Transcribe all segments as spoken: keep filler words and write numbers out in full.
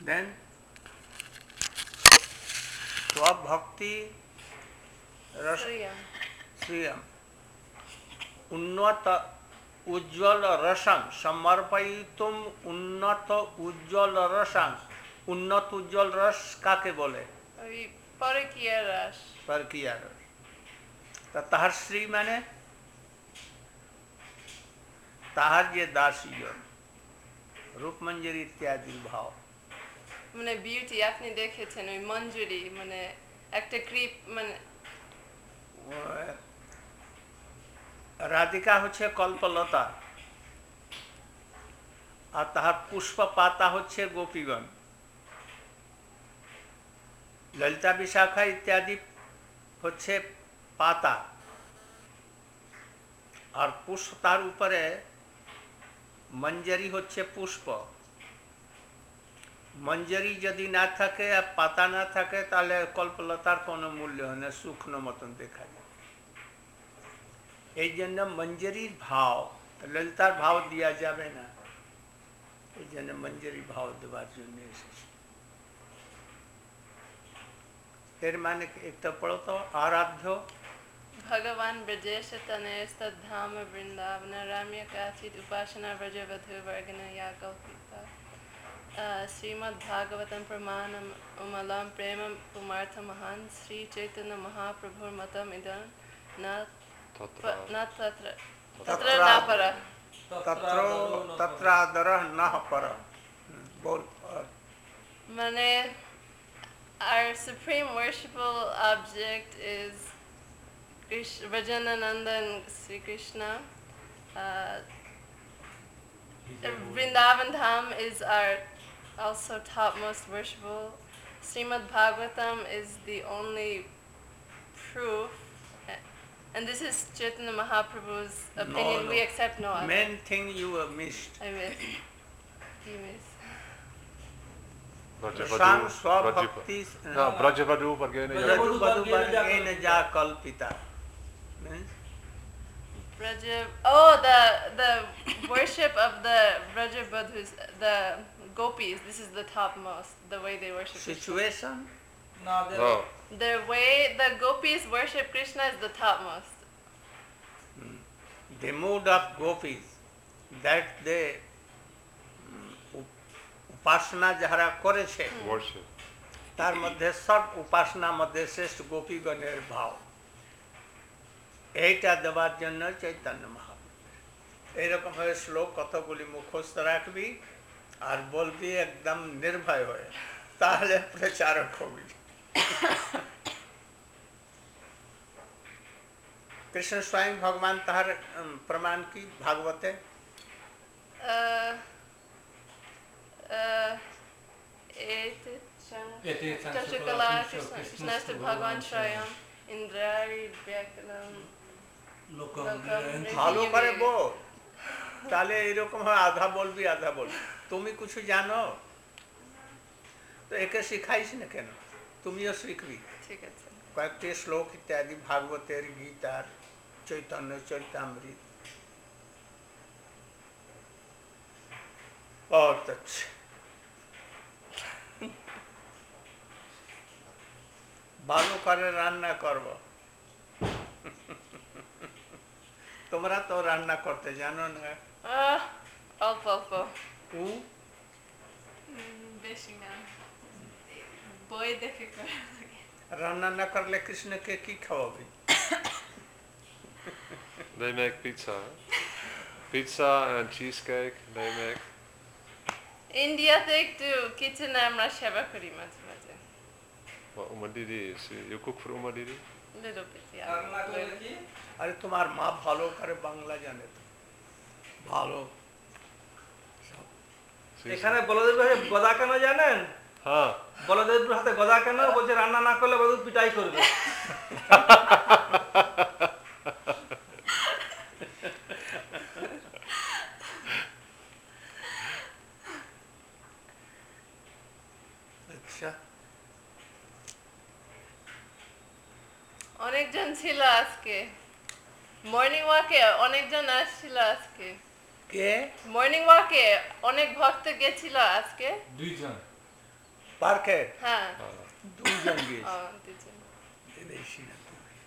Then Swabhakti Ras Sriyam. Sriyam Unnata Ujjwal Rasam Samarpayitum Unnata Ujjwal Rasam উন্নত উজ্জ্বল রস কাকে বলে? ওই পরকীয়া রস। পরকীয়া রস। তা তাহার শ্রী মানে তাহার যে দাসীজন, রূপমঞ্জরি ইত্যাদি ভাব। মানে বিউটি আপনি দেখেছেন ওই মঞ্জুরি মানে একটা ক্রিপ মানে রাধিকা হচ্ছে কল্পলতা আর তাহার পুষ্প পাতা হচ্ছে গোপীগণ। ললিতা বিশাখা ইত্যাদি হচ্ছে পাতা আর পুষ্প, তার উপরে মঞ্জরি হচ্ছে পুষ্প। মঞ্জরি যদি না থাকে আর পাতা না থাকে তাহলে কল্পলতার কোনো মূল্য হয় না, শুকনো মতন দেখা যায়। এই জন্য মঞ্জরির ভাও, ললিতার ভাও দেওয়া যাবে না, এই জন্য মঞ্জরি ভাও দেওয়ার জন্য এসেছে। এর মানে একটা পড়ো তো, আরাধ্য भगवान ब्रजेश तनयस्तद्धाम वृंदावन राम्य काचिद उपासना व्रजवधु वर्गनया कल्पिता श्रीमद्भागवतं प्रमाणम उमलं प्रेम पुमार्थ महान श्री चैतन्य महाप्रभुर्मतम इदं न न तत्र तत्र न पर तत्र तत्र आदरः न पर। बोल। माने our supreme worshipful object is Krishna, Vrajananandan Sri Krishna. Uh, Vrindavan Dham is our also topmost worshipful. Srimad Bhagavatam is the only proof, and this is Chaitanya Mahaprabhu's opinion. No, no. We accept no other. Main thing you have missed. I missed. You missed. Sam Swabhakti Brajavadu Vargena Vargena Ja Kalpita. Braja, oh, the the worship of the Brajabadhus, the gopis. This is the topmost. The way they worship. Situation. No, No. The way the gopis worship Krishna is the topmost. The mood of gopis that they উপাসনা যারা করেছে Worship. তার মধ্যে সব উপাসনার মধ্যে শ্রেষ্ঠ গোপীগণের ভাব, এইটা দেওয়ার জন্য চৈতন্য মহাপ্রভু এইরকম ভাবে শ্লোক কতগুলি মুখস্থ রাখবি আর বলবি একদম নির্ভয় হয়ে, তাহলে প্রচারক হবি। কৃষ্ণ স্বয়ং ভগবান তাহার প্রমাণ কি ভাগবতে? Uh, uh, Chashukala Krishnastu Bhagavan Shrayam Indrari Vyakalam ভালো করে বল, তাহলে এইরকম হয় আধা বলবি আধা বলবি। তুমি কিছু জানো তো একে শিখাইস না কেন, তুমিও শিখবি। ঠিক আছে। কয়েকটি শ্লোক ইত্যাদি ভাগবতের, গীতার, চৈতন্য চরিতামৃত। बहुत अच्छे। ভালো করে রান্না করব। তোমরা তো রান্না করতে জানো না? আহ, অল্প অল্প। ও বেশি না, বই দেখে করা লাগে। রান্না না করলে কৃষ্ণকে কি খাওয়াবি? They make pizza. Pizza and cheesecake, they make. ইন্ডিয়াতে একটু কিচেনে আমরা সেবা করি মাঝে মাঝে। What, Uma Didi? You cook for Uma Didi? Little bit, yeah. রান্না করলে কি? আরে তোমার মা ভালো করে বাংলা জানে তো, ভালো। এখানে বলদেবের হাতে গদা কেন জানেন? হ্যাঁ, বলদেবের হাতে গদা কেন? বলছে রান্না না করলে বলদেব পিটাই করবে। আচ্ছা, অনেকজন ছিল আজকে মর্নিং ওয়াকে, অনেকজন আসছিল আজকে। কে? মর্নিং ওয়াকে অনেক ভক্ত গেছিল আজকে। দুইজন। পার্কে হ্যাঁ দুজন গিয়েছে ও দুজন বেশি না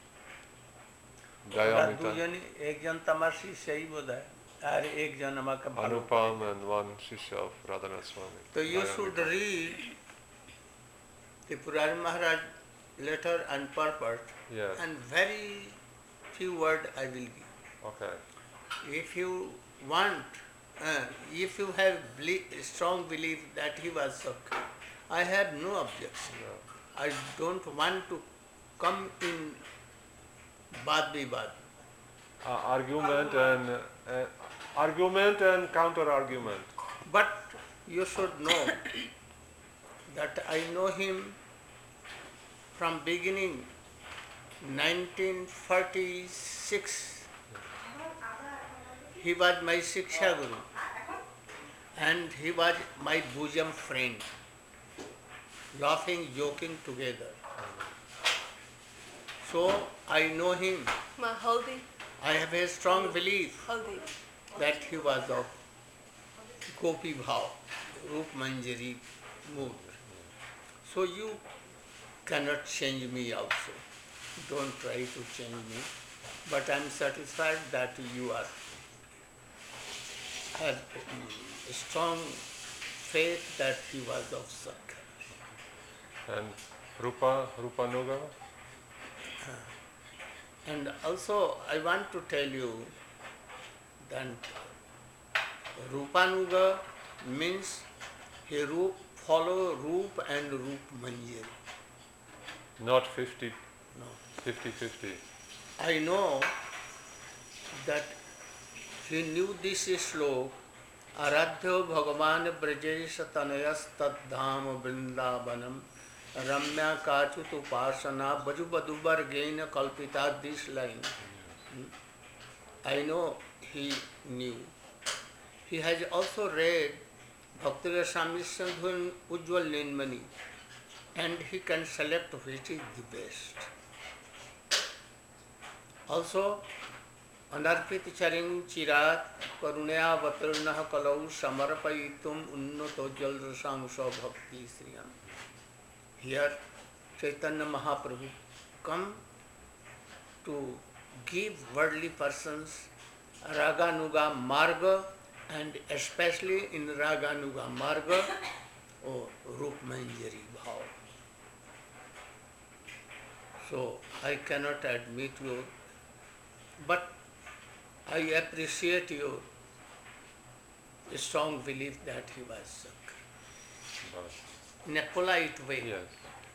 Jaya ওরা Amita, দুজনই একজন তো আমার শিষ্যই বোধ হয় আর একজন আমাকে ভালো Anupam and one Shishya of Radhanath Swami. তো you Jaya should Amita. Read Tripurari Maharaj letter and purport Yes. and very few word I will give. Okay. If you want, uh, if you have belie- strong belief that he was Sakya, I have no objection. Yeah. I don't want to come in Bad Bibad. Uh, argument and uh, argument and counter argument. But you should know that I know him from beginning nineteen forty-six. He was my Shiksha Guru and he was my bosom friend, laughing, joking together. So I know him. Ma haldi I have a strong belief haldi that he was of Gopi Bhav, Rup Manjari mood. So you cannot change me also. Don't try to change me. But I am satisfied that you are have a strong faith that he was of Sakya. And Rupa, Rupa Nuga. And also I want to tell you that Rupanuga means he roop, follow Roop and Roop Manjari. Not fifty, No. fifty fifty. I know that he knew this slok, Aradhyo Bhagavan Brajesh Tanayastadham Vrindavanam Ramya Kachut Upasana Bajubadubar Gaina Kalpita, this line. Hmm. I know he knew. He has also read Bhakti Rasami Sandhun Ujjwal Nilmani and he can select which is the best. Also, Anarpit Charing Chirat Karunaya Vatarunah Kalau Samarpayitum Unnato Jalrasamsa Bhakti Sriyam. Here, Chaitanya Mahaprabhu come to give worldly persons Raganuga Marga, and especially in Raganuga Marga, oh, Rup Manjari Bhav. So, I cannot admit you, but I appreciate your strong belief that he was Sakya. But In a polite way. yes.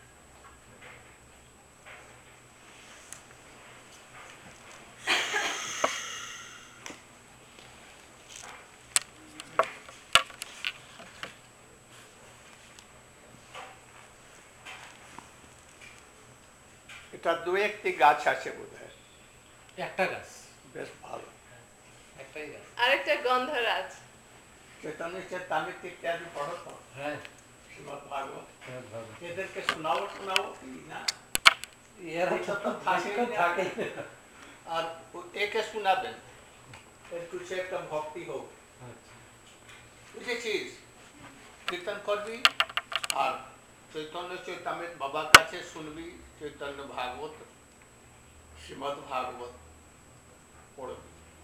এটা দু একটি গাছ আছে বোধহয়, একটা গাছ বেশ ভালো। একটাই গাছ আরেকটা গন্ধরাজ চৈতন্য চৈতামিত ইত্যাদি পড়ো তো, হ্যাঁ শ্রীমদ্ ভাগবত, হ্যাঁ, ভালো। এদেরকে শোনাও শোনাও কি না, এরা তো বেশিক্ষণ থাকেই না। আর ও- একে শোনাবেন, একটু সে একটা ভক্তি হোক, আচ্ছা। বুঝেছিস? কীর্তন করবি আর চৈতন্য চৈতামিত বাবার কাছে শুনবি চৈতন্য ভাগবত, শ্রীমদ্ ভাগবত পড়বি।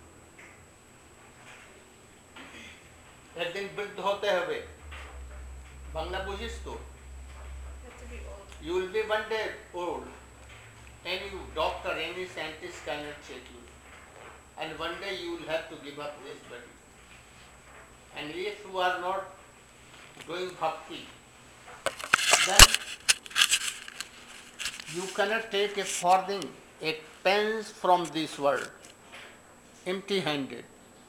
একদিন বৃদ্ধ হতে হবে, বাংলা বুঝিস তো? Have to be old. You will be one day old. Any doctor, any scientist cannot check you. And one day you will have to give up this body. And if you are not doing bhakti, then you cannot take a farthing, a pence from this world, empty-handed.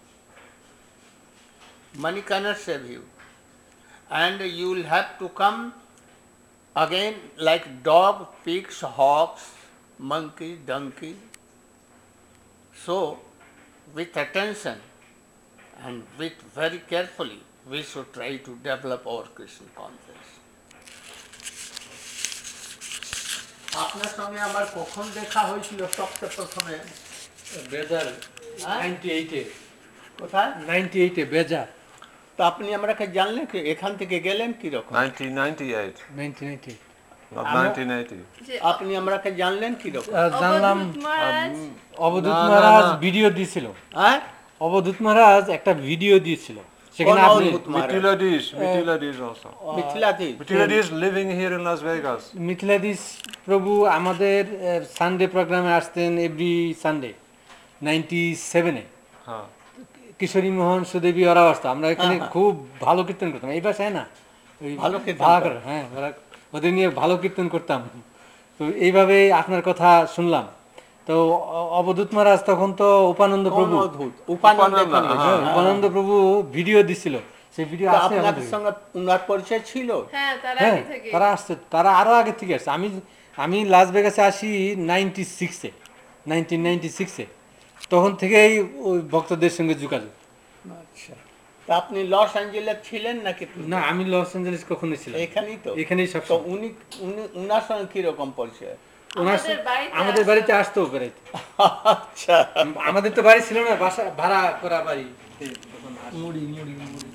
Money cannot save you. And you will have to come again like dog, pigs, hawks, monkey, donkey. So, with attention and with very carefully, we should try to develop our Krishna consciousness. আপনার সঙ্গে আমার কখন দেখা হয়েছিল সবচেয়ে প্রথমে? বেজার হ্যাঁ? নাইনটি এইটে কোথায়? নাইনটি এইটে বেজার তো আপনি আমাকে জানলেন কি এখান থেকে গেলেন কি রকম? nineteen ninety-eight, nineteen eighty not I'm a- nineteen eighty. যে আপনি আমাকে জানলেন কি রকম? জানলাম অবধূত মহারাজ অবধূত না, না, মহারাজ না। ভিডিও দিয়েছিল। হ্যাঁ অবধূত মহারাজ একটা ভিডিও দিয়েছিল, সেখানে কোন আপনি অবধূত মহারাজ? Mithiladis, Mithiladis also. মিথিলাতে Mithiladis living here in Las Vegas. মিথিলাদিস প্রভু আমাদের সানডে প্রোগ্রামে আসতেন এভরি সানডে নাইনটি সেভেনে। Huh. কিশোরী মোহন সুদেবী ওরাও আসতো, আমরা এখানে হ্যাঁ, খুব ভালো কীর্তন করতাম। এই বাসায় না ওই ভালো কীর্তন ভালো করে। করে, হ্যাঁ ওরা ওদের নিয়ে ভালো কীর্তন করতাম। তো এইভাবে আপনার কথা শুনলাম। তো অ- অবধূত মহারাজ তখন তো উপানন্দ কোন প্রভু অদ্ভুত উপানন্দ উপানন্দ, এখানে হ্যাঁ, এসে। হ্যাঁ, উপানন্দ প্রভু ভিডিও দিছিল, সেই ভিডিও তো আছে আপনাদের আমাদের। সঙ্গে উনার পরিচয় ছিল? হ্যাঁ তার হ্যাঁ আগে থেকে তারা আসছে, তারা আরো আগে থেকে আসছে। আমি আমি লাস ভেগাসে আসি নাইনটি সিক্সে নাইনটিন নাইনটি সিক্সে তখন থেকেই ওই ভক্তদের সঙ্গে যোগাযোগ। আচ্ছা, তা আপনি লস অ্যাঞ্জেলেস ছিলেন নাকি? না, আমি লস অ্যাঞ্জেলেস কখনো ছিলাম, এখানেই তো। এখানেই সব তো উনি উনি উনার সঙ্গে কি রকম পরিচয়? ওনার আমাদের বাড়িতে আমাদের আসতো। বাড়িতে আসতো বেড়াইতে। আচ্ছা, আমাদের তো বাড়ি ছিল না, বাসা ভাড়া করা বাড়ি। মুড়ি মুড়ি মুড়ি